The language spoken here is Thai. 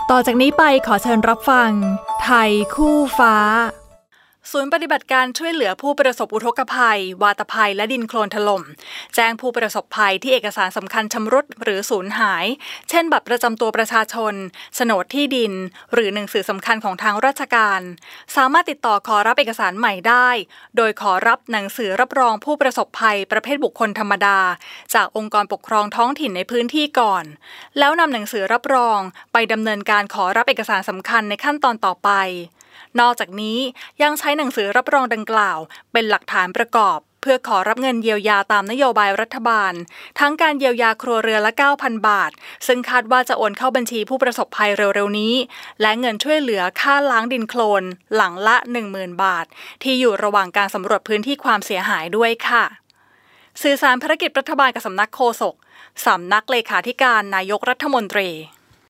ต่อจากนี้ไปขอเชิญรับฟังไทยคู่ฟ้าศูนย์ปฏิบัติการช่วยเหลือผู้ประสบอุทกภัยวาตภัยและดินโคลนถล่มแจ้งผู้ประสบภัยที่เอกสารสำคัญชำรุดหรือสูญหายเช่นบัตรประจำตัวประชาชนโฉนดที่ดินหรือหนังสือสำคัญของทางราชการสามารถติดต่อขอรับเอกสารใหม่ได้โดยขอรับหนังสือรับรองผู้ประสบภัยประเภทบุคคลธรรมดาจากองค์กรปกครองท้องถิ่นในพื้นที่ก่อนแล้วนำหนังสือรับรองไปดำเนินการขอรับเอกสารสำคัญในขั้นตอนต่อไปนอกจากนี้ยังใช้หนังสือรับรองดังกล่าวเป็นหลักฐานประกอบเพื่อขอรับเงินเยียวยาตามนโยบายรัฐบาลทั้งการเยียวยาครัวเรือนละ 9,000 บาทซึ่งคาดว่าจะโอนเข้าบัญชีผู้ประสบภัยเร็วๆนี้และเงินช่วยเหลือค่าล้างดินโคลนหลังละ 10,000 บาทที่อยู่ระหว่างการสำรวจพื้นที่ความเสียหายด้วยค่ะสื่อสารภารกิจรัฐบาลกับสำนักโฆษกสำนักเลขาธิการนายกรัฐมนตรี